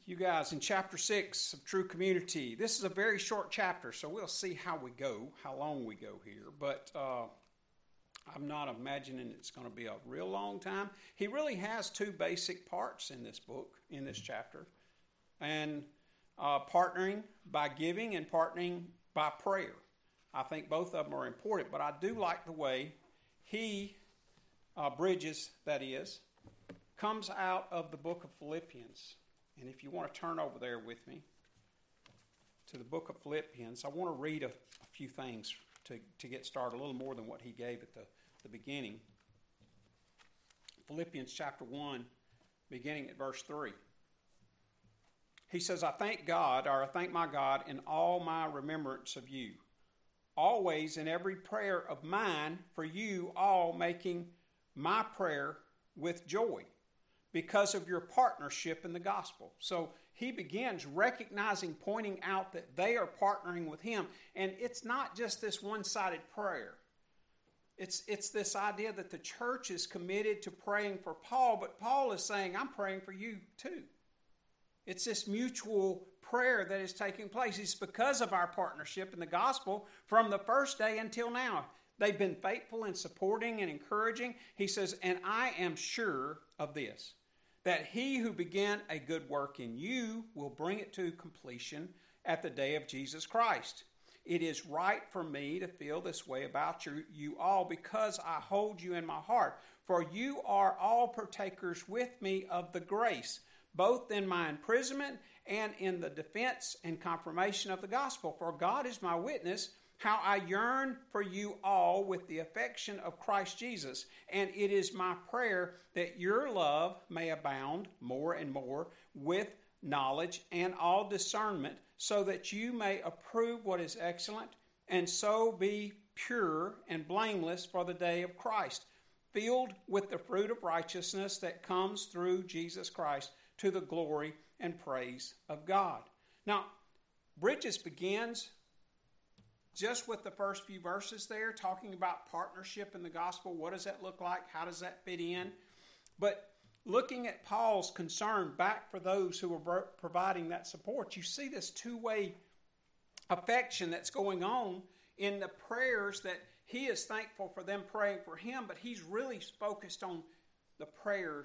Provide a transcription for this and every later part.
you guys in chapter 6 of True Community. This is a very short chapter, so we'll see how we go, how long we go here. But I'm not imagining it's going to be a real long time. He really has two basic parts in this book, in this chapter. And partnering by giving and partnering by prayer. I think both of them are important, but I do like the way he, Bridges, that is, comes out of the book of Philippians. And if you want to turn over there with me to the book of Philippians, I want to read a few things to get started, a little more than what he gave at the beginning. Philippians chapter 1, beginning at verse 3. He says, I thank my God in all my remembrance of you, always in every prayer of mine for you all, making my prayer with joy, because of your partnership in the gospel. So he begins recognizing, pointing out that they are partnering with him. And it's not just this one-sided prayer. It's this idea that the church is committed to praying for Paul, but Paul is saying, I'm praying for you too. It's this mutual prayer that is taking place. It's because of our partnership in the gospel from the first day until now. They've been faithful in supporting and encouraging. He says, and I am sure of this, that he who began a good work in you will bring it to completion at the day of Jesus Christ. It is right for me to feel this way about you all, because I hold you in my heart. For you are all partakers with me of the grace, both in my imprisonment and in the defense and confirmation of the gospel. For God is my witness, how I yearn for you all with the affection of Christ Jesus. And it is my prayer that your love may abound more and more with knowledge and all discernment, so that you may approve what is excellent, and so be pure and blameless for the day of Christ, filled with the fruit of righteousness that comes through Jesus Christ, to the glory and praise of God. Now, Bridges begins just with the first few verses there, talking about partnership in the gospel. What does that look like? How does that fit in? But looking at Paul's concern back for those who are providing that support, you see this two-way affection that's going on in the prayers, that he is thankful for them praying for him, but he's really focused on the prayers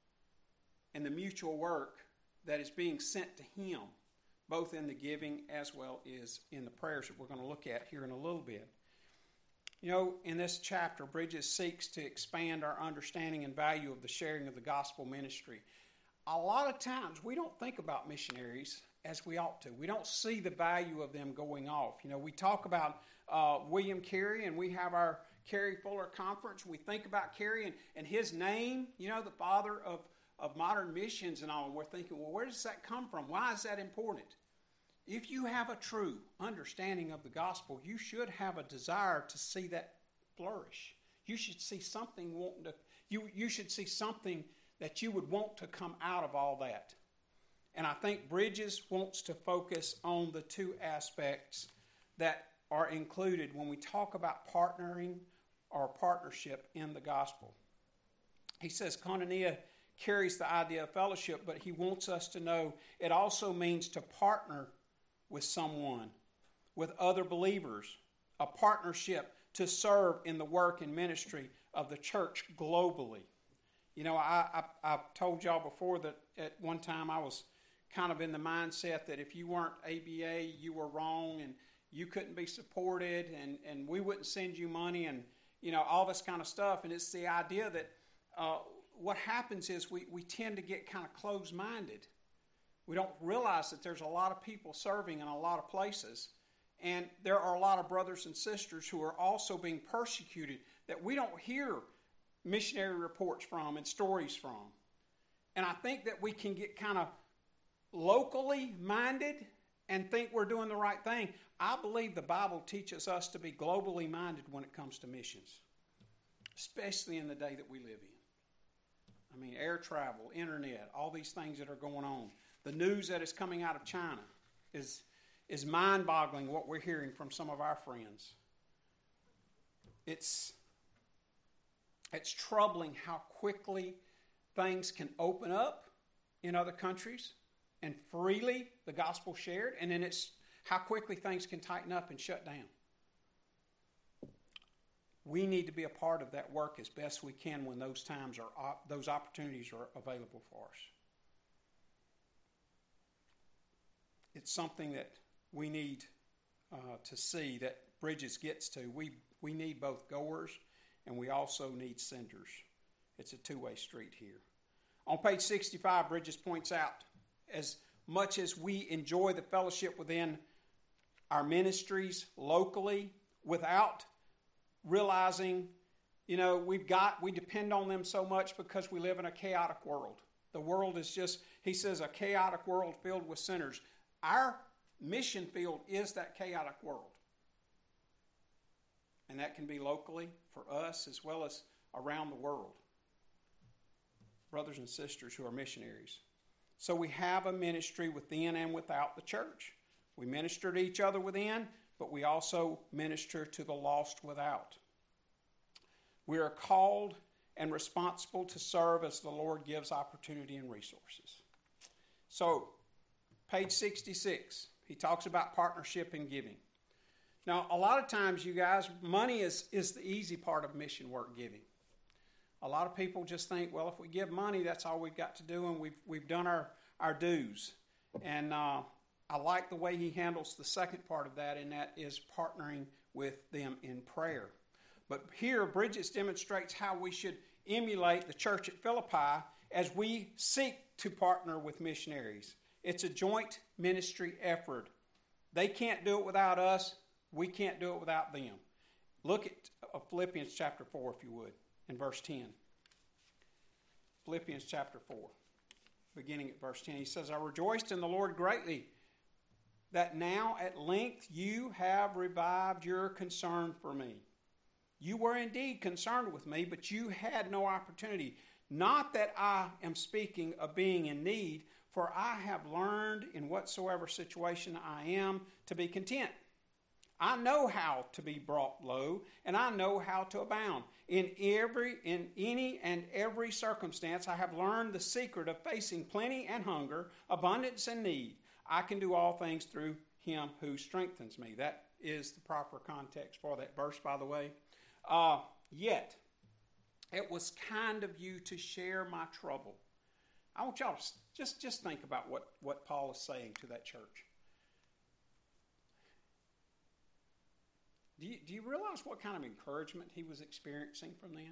and the mutual work that is being sent to him, both in the giving as well as in the prayers that we're going to look at here in a little bit. You know, in this chapter, Bridges seeks to expand our understanding and value of the sharing of the gospel ministry. A lot of times we don't think about missionaries as we ought to. We don't see the value of them going off. You know, we talk about William Carey, and we have our Carey Fuller Conference. We think about Carey and his name, you know, the father of modern missions and all, and we're thinking, well, where does that come from? Why is that important? If you have a true understanding of the gospel, you should have a desire to see that flourish. You should see something you should see something that you would want to come out of all that. And I think Bridges wants to focus on the two aspects that are included when we talk about partnering or partnership in the gospel. He says koinonia carries the idea of fellowship, but he wants us to know it also means to partner with someone, with other believers, a partnership to serve in the work and ministry of the church globally. You know, I've told y'all before that at one time I was kind of in the mindset that if you weren't ABA, you were wrong, and you couldn't be supported, and we wouldn't send you money, and, you know, all this kind of stuff. And it's the idea that what happens is we tend to get kind of closed-minded. We don't realize that there's a lot of people serving in a lot of places, and there are a lot of brothers and sisters who are also being persecuted that we don't hear missionary reports from and stories from. And I think that we can get kind of locally minded and think we're doing the right thing. I believe the Bible teaches us to be globally minded when it comes to missions, especially in the day that we live in. I mean, air travel, internet, all these things that are going on. The news that is coming out of China is mind-boggling, what we're hearing from some of our friends. It's troubling how quickly things can open up in other countries and freely the gospel shared, and then it's how quickly things can tighten up and shut down. We need to be a part of that work as best we can when those times are those opportunities are available for us. It's something that we need to see that Bridges gets to. We need both goers and we also need senders. It's a two-way street here. On page 65, Bridges points out, as much as we enjoy the fellowship within our ministries locally, without realizing, we depend on them so much because we live in a chaotic world. The world is just, he says, a chaotic world filled with sinners. Our mission field is that chaotic world. And that can be locally for us as well as around the world. Brothers and sisters who are missionaries. So we have a ministry within and without the church. We minister to each other within, but we also minister to the lost without. We are called and responsible to serve as the Lord gives opportunity and resources. So, page 66, he talks about partnership and giving. Now, a lot of times, you guys, money is the easy part of mission work giving. A lot of people just think, well, if we give money, that's all we've got to do, and we've done our dues. And I like the way he handles the second part of that, and that is partnering with them in prayer. But here, Bridges demonstrates how we should emulate the church at Philippi as we seek to partner with missionaries. It's a joint ministry effort. They can't do it without us. We can't do it without them. Look at Philippians chapter 4, if you would, in verse 10. Philippians chapter 4, beginning at verse 10. He says, I rejoiced in the Lord greatly that now at length you have revived your concern for me. You were indeed concerned with me, but you had no opportunity. Not that I am speaking of being in need, for I have learned in whatsoever situation I am to be content. I know how to be brought low, and I know how to abound. In any and every circumstance, I have learned the secret of facing plenty and hunger, abundance and need. I can do all things through him who strengthens me. That is the proper context for that verse, by the way. Yet, it was kind of you to share my trouble. I want y'all to just think about what Paul is saying to that church. Do you realize what kind of encouragement he was experiencing from them?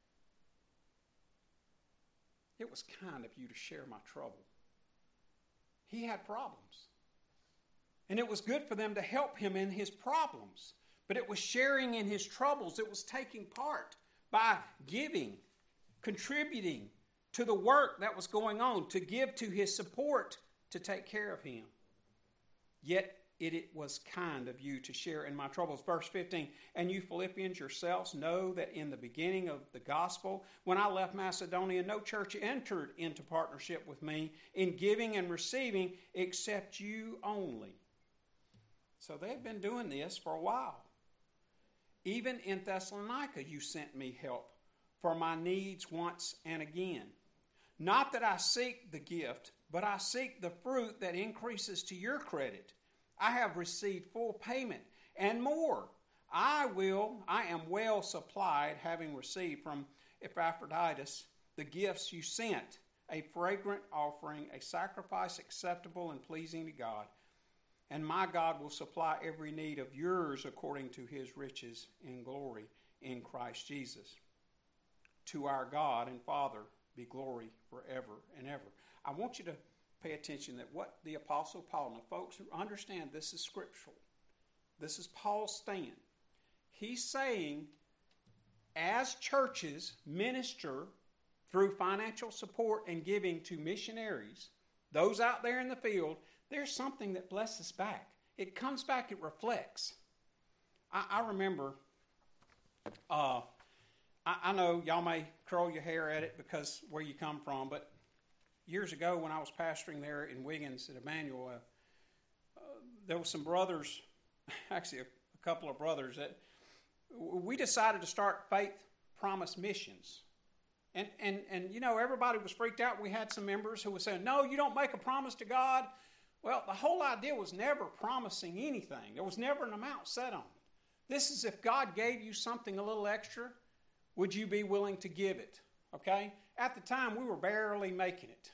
It was kind of you to share my trouble. He had problems. And it was good for them to help him in his problems. But it was sharing in his troubles. It was taking part by giving, contributing to the work that was going on, to give to his support, to take care of him. Yet it was kind of you to share in my troubles. Verse 15, and you Philippians yourselves know that in the beginning of the gospel, when I left Macedonia, no church entered into partnership with me in giving and receiving except you only. So they've been doing this for a while. Even in Thessalonica, you sent me help for my needs once and again. Not that I seek the gift, but I seek the fruit that increases to your credit. I have received full payment and more. I am well supplied, having received from Epaphroditus the gifts you sent, a fragrant offering, a sacrifice acceptable and pleasing to God. And my God will supply every need of yours according to his riches in glory in Christ Jesus. To our God and Father be glory forever and ever. I want you to pay attention that what the Apostle Paul, now folks who understand this is scriptural, this is Paul's stand. He's saying, as churches minister through financial support and giving to missionaries, those out there in the field, there's something that blesses back. It comes back, it reflects. I remember, I know y'all may curl your hair at it because where you come from, but years ago when I was pastoring there in Wiggins at Emmanuel, there were some brothers, actually a couple of brothers, that we decided to start Faith Promise Missions. And you know, everybody was freaked out. We had some members who were saying, no, you don't make a promise to God. Well, the whole idea was never promising anything. There was never an amount set on it. This is if God gave you something a little extra, would you be willing to give it? Okay? At the time, we were barely making it.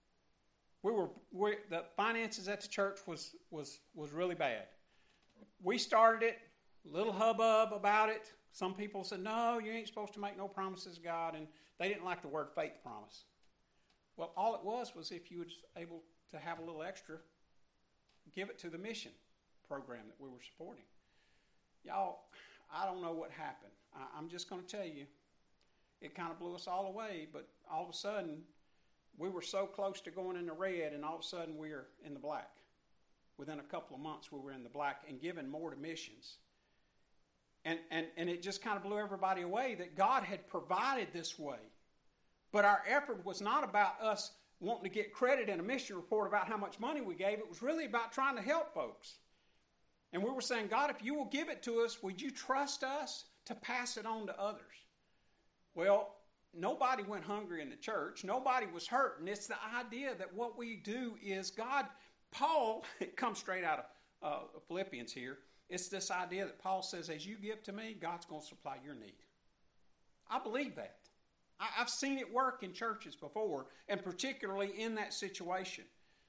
The finances at the church was really bad. We started it, a little hubbub about it. Some people said, no, you ain't supposed to make no promises to God, and they didn't like the word faith promise. Well, all it was if you were able to have a little extra, give it to the mission program that we were supporting. Y'all, I don't know what happened. I'm just going to tell you, it kind of blew us all away, but all of a sudden, we were so close to going in the red, and all of a sudden, we're in the black. Within a couple of months, we were in the black and giving more to missions. And it just kind of blew everybody away that God had provided this way. But our effort was not about us wanting to get credit in a mission report about how much money we gave. It was really about trying to help folks. And we were saying, God, if you will give it to us, would you trust us to pass it on to others? Well, nobody went hungry in the church. Nobody was hurting. It's the idea that what we do is Paul, it comes straight out of Philippians here. It's this idea that Paul says, as you give to me, God's going to supply your need. I believe that. I've seen it work in churches before, and particularly in that situation.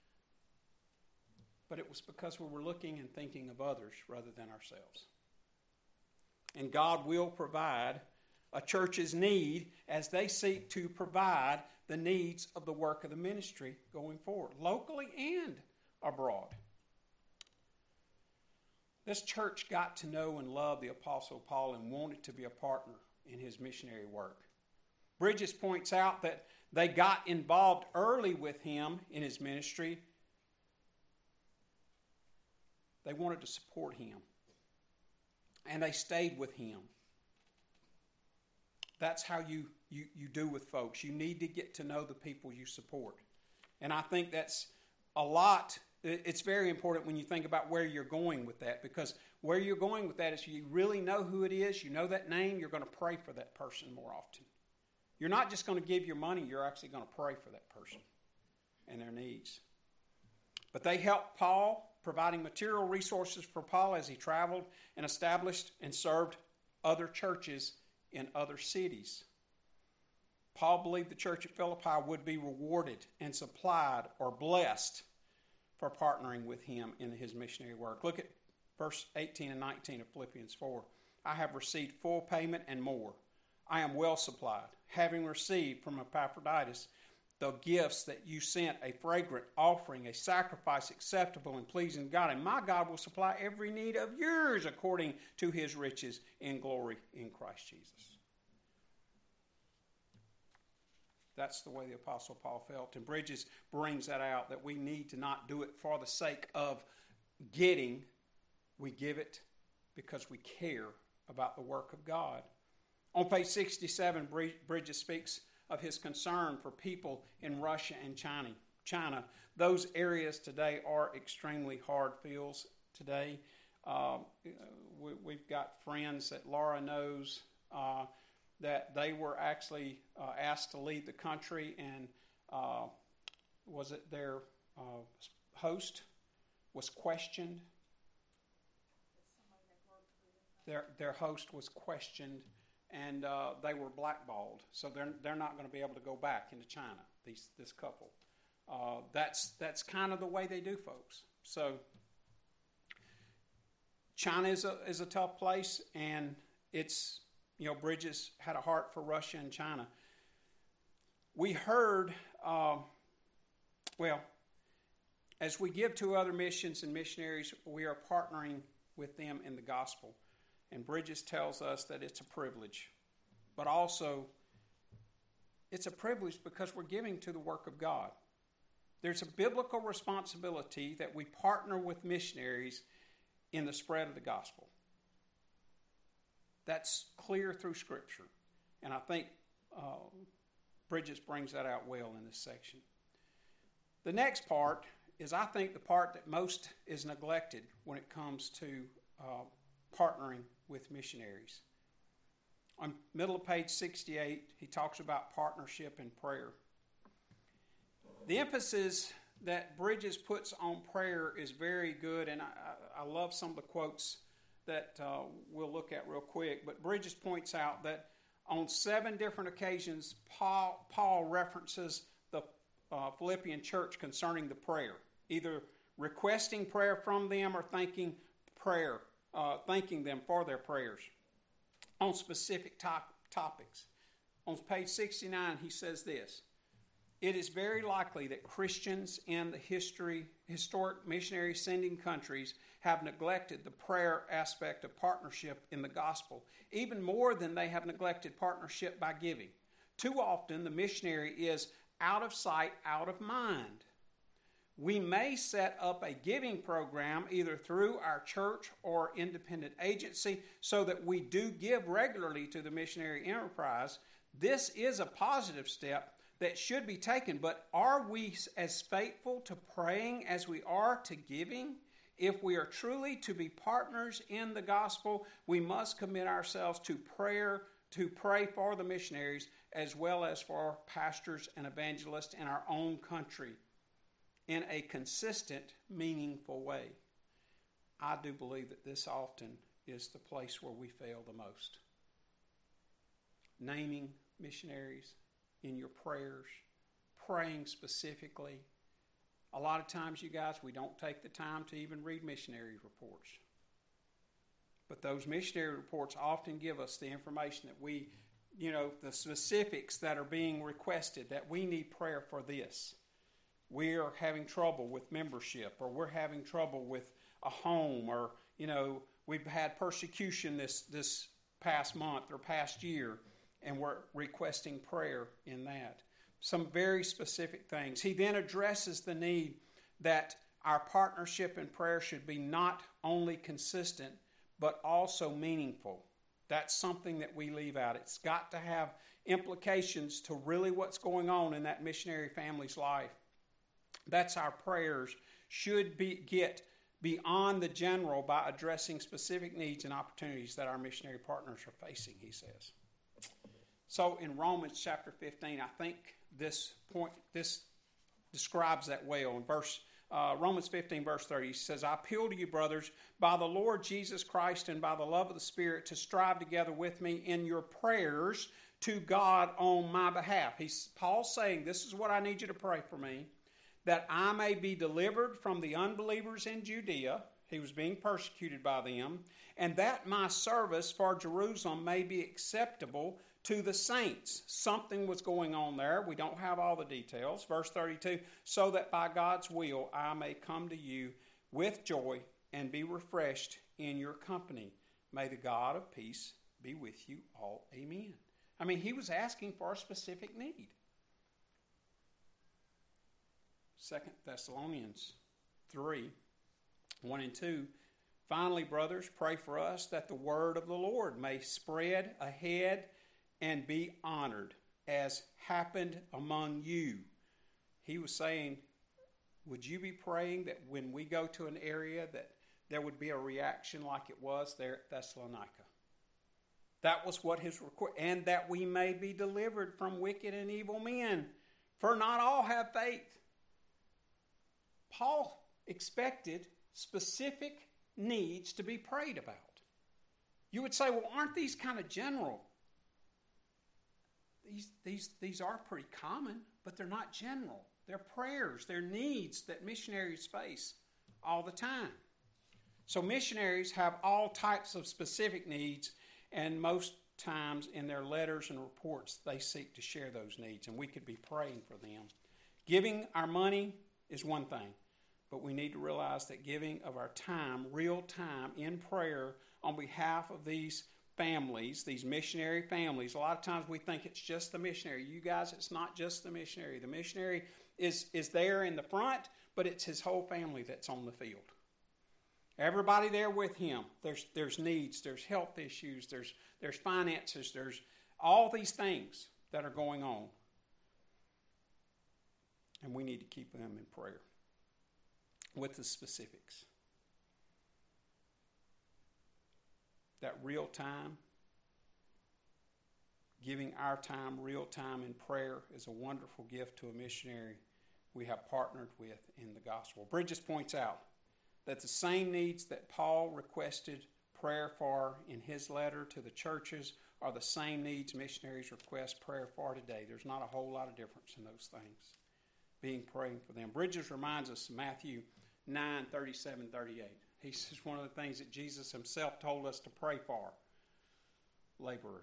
But it was because we were looking and thinking of others rather than ourselves. And God will provide a church's need as they seek to provide the needs of the work of the ministry going forward, locally and abroad. This church got to know and love the Apostle Paul and wanted to be a partner in his missionary work. Bridges points out that they got involved early with him in his ministry. They wanted to support him. And they stayed with him. That's how you do with folks. You need to get to know the people you support. And I think that's a lot. It's very important when you think about where you're going with that, because where you're going with that is you really know who it is, you know that name, you're going to pray for that person more often. You're not just going to give your money, you're actually going to pray for that person and their needs. But they helped Paul, providing material resources for Paul as he traveled and established and served other churches in other cities. Paul believed the church at Philippi would be rewarded and supplied or blessed for partnering with him in his missionary work. Look at verse 18 and 19 of Philippians 4. I have received full payment and more. I am well supplied, having received from Epaphroditus the gifts that you sent, a fragrant offering, a sacrifice acceptable and pleasing to God. And my God will supply every need of yours according to his riches in glory in Christ Jesus. That's the way the Apostle Paul felt. And Bridges brings that out, that we need to not do it for the sake of getting. We give it because we care about the work of God. On page 67, Bridges speaks of his concern for people in Russia and China. Those areas today are extremely hard fields today. We've got friends that Laura knows that they were actually asked to leave the country, and was it their host was questioned? Their host was questioned, and they were blackballed. So they're not going to be able to go back into China. This couple. That's kind of the way they do, folks. So China is a tough place, and it's, Bridges had a heart for Russia and China. We heard, as we give to other missions and missionaries, we are partnering with them in the gospel. And Bridges tells us that it's a privilege. But also, it's a privilege because we're giving to the work of God. There's a biblical responsibility that we partner with missionaries in the spread of the gospel. That's clear through Scripture. And I think Bridges brings that out well in this section. The next part is, I think, the part that most is neglected when it comes to partnering with missionaries. On middle of page 68, he talks about partnership and prayer. The emphasis that Bridges puts on prayer is very good, and I love some of the quotes that we'll look at real quick. But Bridges points out that on 7 different occasions, Paul references the Philippian church concerning the prayer, either requesting prayer from them or thanking them for their prayers on specific topics. On page 69, he says this: "It is very likely that Christians in the historic missionary sending countries have neglected the prayer aspect of partnership in the gospel, even more than they have neglected partnership by giving. Too often, the missionary is out of sight, out of mind. We may set up a giving program either through our church or independent agency so that we do give regularly to the missionary enterprise. This is a positive step that should be taken, but are we as faithful to praying as we are to giving? If we are truly to be partners in the gospel, we must commit ourselves to pray for the missionaries as well as for pastors and evangelists in our own country in a consistent, meaningful way." I do believe that this often is the place where we fail the most. Naming missionaries in your prayers, praying specifically. A lot of times, you guys, we don't take the time to even read missionary reports. But those missionary reports often give us the information that the specifics that are being requested, that we need prayer for this. We are having trouble with membership, or we're having trouble with a home, or, we've had persecution this past month or past year, and we're requesting prayer in that. Some very specific things. He then addresses the need that our partnership in prayer should be not only consistent, but also meaningful. That's something that we leave out. It's got to have implications to really what's going on in that missionary family's life. That's our prayers should get beyond the general by addressing specific needs and opportunities that our missionary partners are facing, he says. So in Romans chapter 15, I think this describes that well. In Romans 15, verse 30, he says, "I appeal to you, brothers, by the Lord Jesus Christ and by the love of the Spirit, to strive together with me in your prayers to God on my behalf." Paul's saying, this is what I need you to pray for me, that I may be delivered from the unbelievers in Judea. He was being persecuted by them. And that my service for Jerusalem may be acceptable to the saints. Something was going on there. We don't have all the details. Verse 32, "So that by God's will I may come to you with joy and be refreshed in your company. May the God of peace be with you all. Amen." I mean, he was asking for a specific need. 2 Thessalonians 3, 1 and 2. "Finally, brothers, pray for us that the word of the Lord may spread ahead and be honored, as happened among you." He was saying, would you be praying that when we go to an area that there would be a reaction like it was there at Thessalonica? That was what his request, and that we may be delivered from wicked and evil men, for not all have faith. Paul expected specific needs to be prayed about. You would say, well, aren't these kind of general? These are pretty common, but they're not general. They're prayers, they're needs that missionaries face all the time. So missionaries have all types of specific needs, and most times in their letters and reports, they seek to share those needs, and we could be praying for them. Giving our money is one thing, but we need to realize that giving of our time, real time, in prayer on behalf of these families, these missionary families. A lot of times we think it's just the missionary. You guys, it's not just the missionary. The missionary is there in the front, but it's his whole family that's on the field. Everybody there with him. There's needs, there's health issues, there's finances, there's all these things that are going on. And we need to keep them in prayer with the specifics. That real time, Giving our time, real time in prayer, is a wonderful gift to a missionary we have partnered with in the gospel. Bridges points out that the same needs that Paul requested prayer for in his letter to the churches are the same needs missionaries request prayer for today. There's not a whole lot of difference in those things. Being praying for them. Bridges reminds us of Matthew 9:37-38. He says one of the things that Jesus himself told us to pray for: laborers.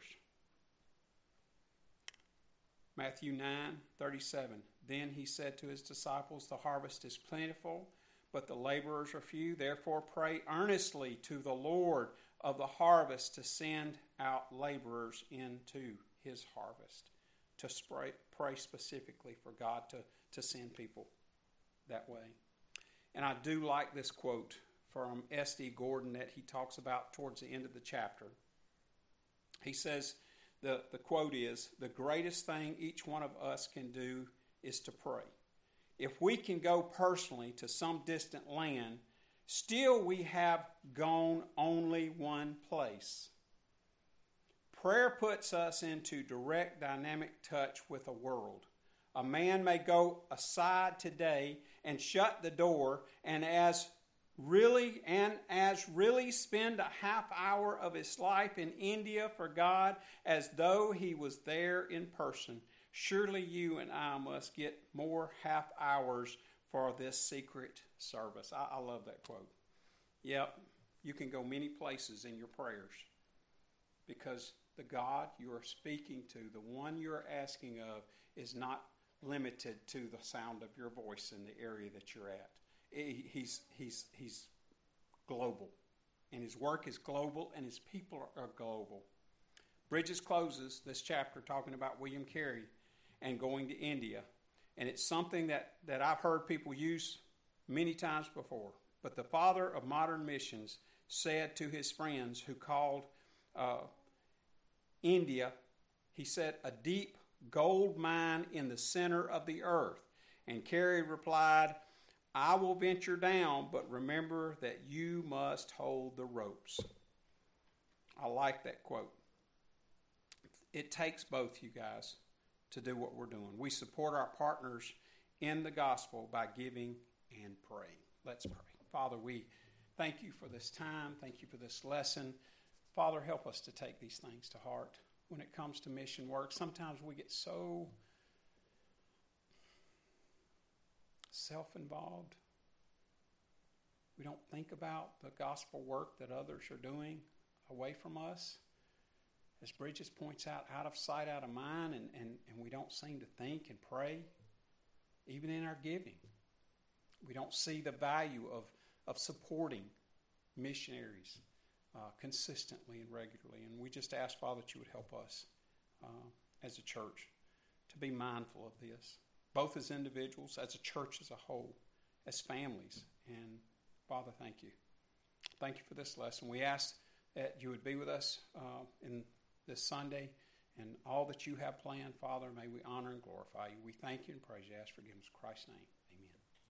Matthew 9:37. Then he said to his disciples, the harvest is plentiful, but the laborers are few. Therefore pray earnestly to the Lord of the harvest to send out laborers into his harvest. To pray specifically for God to send people that way. And I do like this quote from S.D. Gordon that he talks about towards the end of the chapter. He says, the quote is, "The greatest thing each one of us can do is to pray. If we can go personally to some distant land, still we have gone only one place. Prayer puts us into direct dynamic touch with the world. A man may go aside today and shut the door and as really spend a half hour of his life in India for God as though he was there in person. Surely you and I must get more half hours for this secret service." I love that quote. Yep, you can go many places in your prayers because the God you are speaking to, the one you are asking of, is not limited to the sound of your voice in the area that you're at. He's global, and his work is global, and his people are global. Bridges closes this chapter talking about William Carey and going to India, and it's something that I've heard people use many times before. But the father of modern missions said to his friends who called India, he said, "a deep gold mine in the center of the earth." And Carey replied, "I will venture down, but remember that you must hold the ropes." I like that quote. It takes both, you guys, to do what we're doing. We support our partners in the gospel by giving and praying. Let's pray. Father, we thank you for this time. Thank you for this lesson. Father, help us to take these things to heart. When it comes to mission work, sometimes we get so self-involved. We don't think about the gospel work that others are doing away from us. As Bridges points out of sight, out of mind, and we don't seem to think and pray, even in our giving. We don't see the value of supporting missionaries consistently and regularly. And we just ask, Father, that you would help us as a church to be mindful of this, both as individuals, as a church as a whole, as families. And Father, thank you. Thank you for this lesson. We ask that you would be with us in this Sunday and all that you have planned, Father. May we honor and glorify you. We thank you and praise you. Ask forgiveness in Christ's name.